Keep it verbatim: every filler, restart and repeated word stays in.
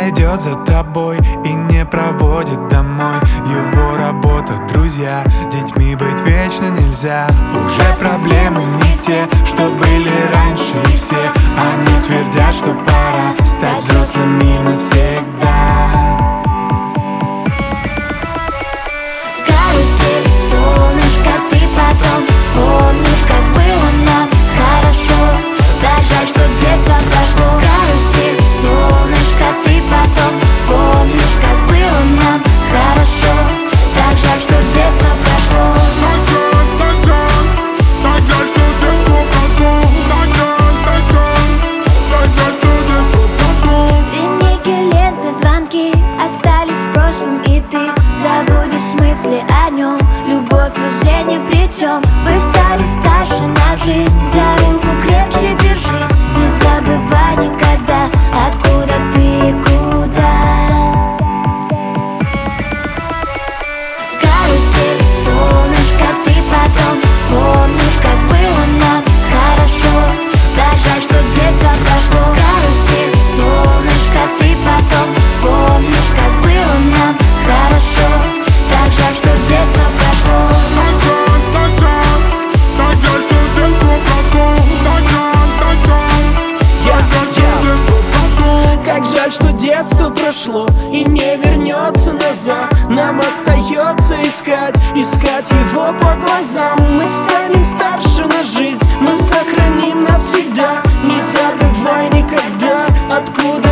идет за тобой и не проводит домой. Его работа, друзья, детьми быть вечно нельзя. Уже проблемы не те, что были раньше, и все они твердят, что пора стать взрослыми навсегда. Карусель, солнышко, ты потом вспомнишь, как было нам хорошо. Так жаль, что детство прошло. Карусель, солнышко, ты потом вспомнишь, как было нам хорошо. Так жаль, что детство прошло. Так жаль, так жаль, что детство прошло. Так жаль, так жаль, так жаль, что детство прошло. Линейки, ленты, звонки остались в прошлом, и ты забудешь мысли о нем. Любовь уже ни при чем. Вы стали старше на жизнь. За руку крепче держись. Не забывай никогда, откуда ты и куда. Карусель, солнышко, ты потом вспомнишь, как было нам хорошо. Так жаль, что детство прошло. Карусель, солнышко, ты потом вспомнишь, как было нам хорошо. Так жаль, что детство прошло. Так жаль, так жаль, так жаль, что детство прошло. Так жаль, так жаль, так жаль, что детство прошло. Как жаль, что детство прошло и не вернется назад. Нам остается искать, искать его по глазам. Мы станем старше на жизнь, но сохраним навсегда. Не забывай никогда, откуда